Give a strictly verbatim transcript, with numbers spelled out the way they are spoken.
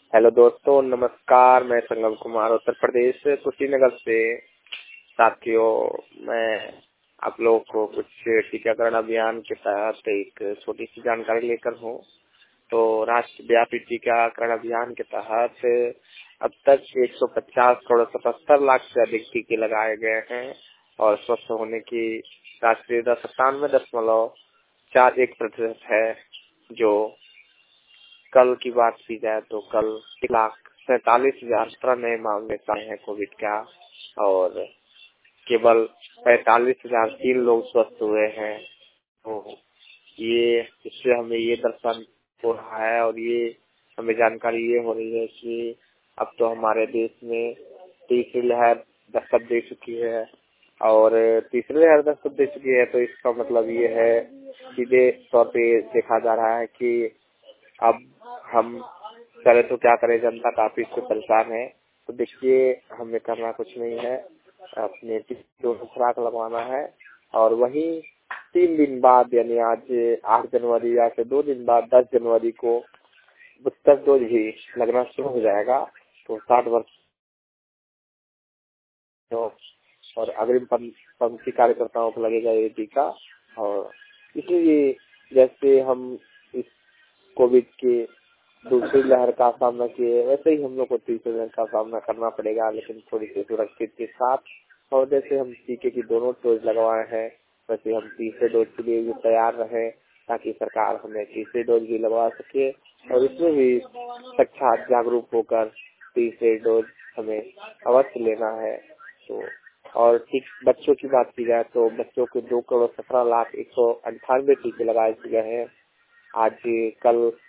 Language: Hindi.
हेलो दोस्तों, नमस्कार। मैं संगम कुमार उत्तर प्रदेश कुशीनगर से। साथियों, मैं आप लोगों को कुछ टीकाकरण अभियान के तहत एक छोटी सी जानकारी लेकर हूँ। तो राष्ट्रव्यापी टीकाकरण अभियान के तहत अब तक एक सौ पचास करोड़ सतहत्तर लाख से अधिक टीके लगाए गए हैं और स्वस्थ होने की राष्ट्रीय दर सत्तानवे दशमलव चार एक प्रतिशत है। जो कल की बात की जाए तो कल एक लाख सैतालीस हजार सत्रह नए मामले आए हैं कोविड का और केवल पैतालीस हजार तीन लोग स्वस्थ हुए हैं। तो ये इससे हमें ये दर्शन हो रहा है और ये हमें जानकारी ये हो रही है कि अब तो हमारे देश में तीसरी लहर दस्तक दे चुकी है और तीसरी लहर दस्तक दे चुकी है। तो इसका मतलब ये है, सीधे तौर पे देखा जा रहा है कि अब हम करे तो क्या करें, जनता काफी इससे परेशान है। तो देखिए, हमें करना कुछ नहीं है, अपने दोनों खुराक लगवाना है और वही तीन दिन बाद यानी आज आठ जनवरी या फिर दो दिन बाद दस जनवरी को बूस्टर डोज भी लगना शुरू हो जाएगा। तो साठ वर्ष और अग्रिम पंक्ति कार्यकर्ताओं को लगेगा ये टीका। और इसलिए जैसे हम इस कोविड के दूसरी लहर का सामना किए, वैसे ही हम लोग को तीसरी लहर का सामना करना पड़ेगा, लेकिन थोड़ी सी सुरक्षित के साथ। और जैसे हम टीके की दोनों डोज लगवाए हैं, वैसे हम तीसरे डोज के लिए भी तैयार रहे ताकि सरकार हमें तीसरी डोज भी लगवा सके और इसमें भी साक्षात जागरूक होकर तीसरे डोज हमें अवश्य लेना है। तो और ठीक बच्चों की बात की जाए तो बच्चों के दो करोड़ सत्रह लाख एक सौ अंठानवे टीके लगाए गए हैं। आज कल